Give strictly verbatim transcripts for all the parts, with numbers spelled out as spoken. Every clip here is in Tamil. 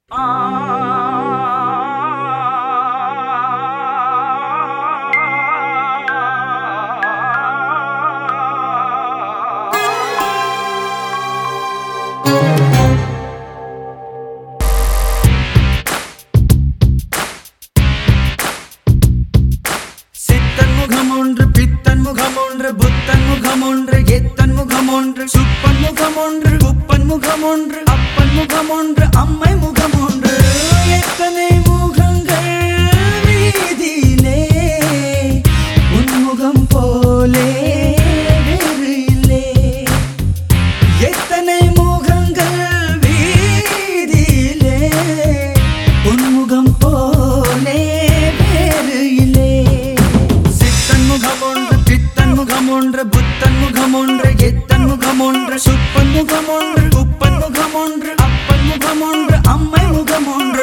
சித்தன் முகம் ஒன்று, பித்தன் முகம் ஒன்று, புத்தன் முகம் ஒன்று, எத்தன் முகம் ஒன்று, சுப்பன் முகம் ஒன்று, குப்பன் முகம் ஒன்று, அப்பன் முகம் ஒன்று, அம்மை முகம் ஒன்று. எத்தனை முகங்கள் வீதியிலே, உன் முகம் போலே வேறு இல்லை. எத்தனை முகங்கள் வீதியிலே, உன் முகம் போலே வேறு இல்லை. சித்தன் முகம் ஒன்று, பித்தன் முகம் ஒன்று, புத்தன் முகம் ஒன்று, எத்தன் முகம் ஒன்று, சுப்பன் முகம் ஒன்று, குப்பன் முகம் ஒன்று, அப்பன் முகம் ஒன்று, அம்மை முகம் ஒன்று.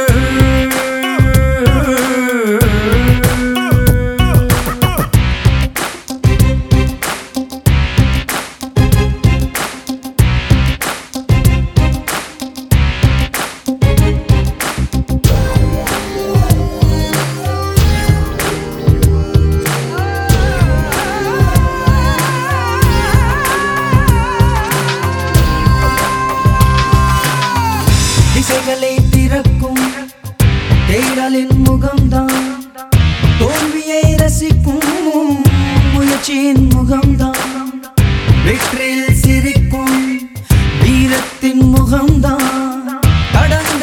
திசைகளை திறக்கும் தேடலின் முகம்தான், தோல்வியை ரசிக்கும் முயற்சியின் முகம்தான், வெற்றியில் சிரிக்கும் வீரத்தின் முகம்தான், கடந்த